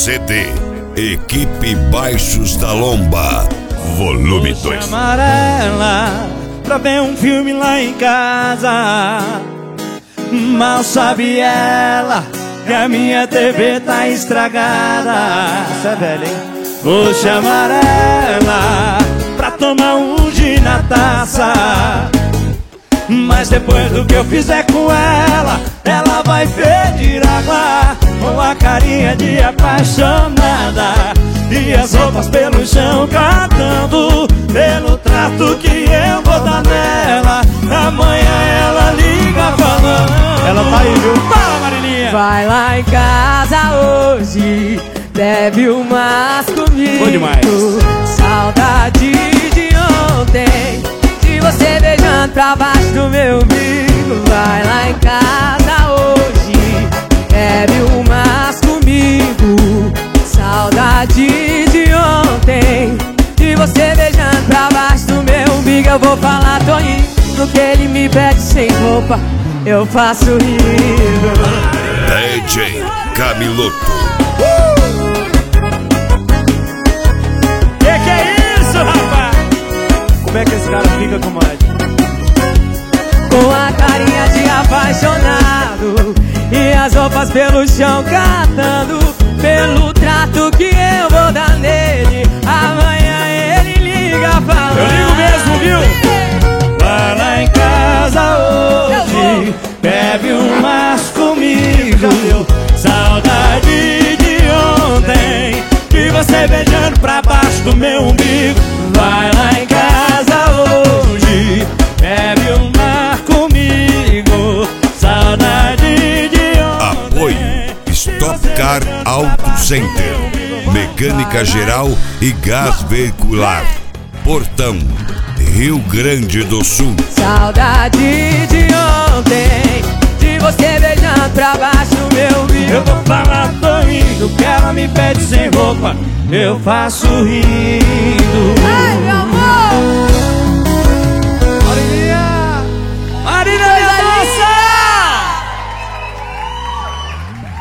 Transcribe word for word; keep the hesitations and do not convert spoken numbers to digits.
C D Equipe Baixos da Lomba, volume dois. Amarela pra ver um filme lá em casa. Mal sabe ela que a minha T V tá estragada. Isso é velho, hein? Vou chamar ela pra tomar um gin na taça. Mas depois do que eu fizer com ela, ela vai pedir água, com a carinha de apaixonada e as roupas pelo chão catando, pelo trato que eu vou dar nela. Amanhã ela liga falando. Ela tá aí, viu? Fala, Marilinha! Vai lá em casa hoje, bebe umas comigo. Bom demais. Saudade de ontem, de você beijando pra baixo do meu umbigo. Vai lá em casa hoje, bebe umas comigo. Saudade de ontem, de você beijando pra baixo do meu umbigo. Eu vou falar Toninho, no que ele me pede sem roupa, eu faço rindo. D J Camiloto. Que que é isso, rapaz? Como é que esse cara fica, comadre? Com a carinha de apaixonado e as roupas pelo chão catando, pelo trato que eu vou dar nele. Amanhã ele liga falando. Eu ligo mesmo, viu? Vai lá em casa hoje, bebe umas comigo. Saudade de ontem, de você beijando pra baixo do meu umbigo. Vai lá em casa hoje, bebe uma comigo. Saudade de ontem. Apoio Stock Car Auto Center, mecânica geral e gás veicular. Portão, Rio Grande do Sul. Saudade de ontem, de você beijando pra baixo do meu umbigo. Eu vou falar, tô indo, que ela me pede sem roupa, eu faço rindo.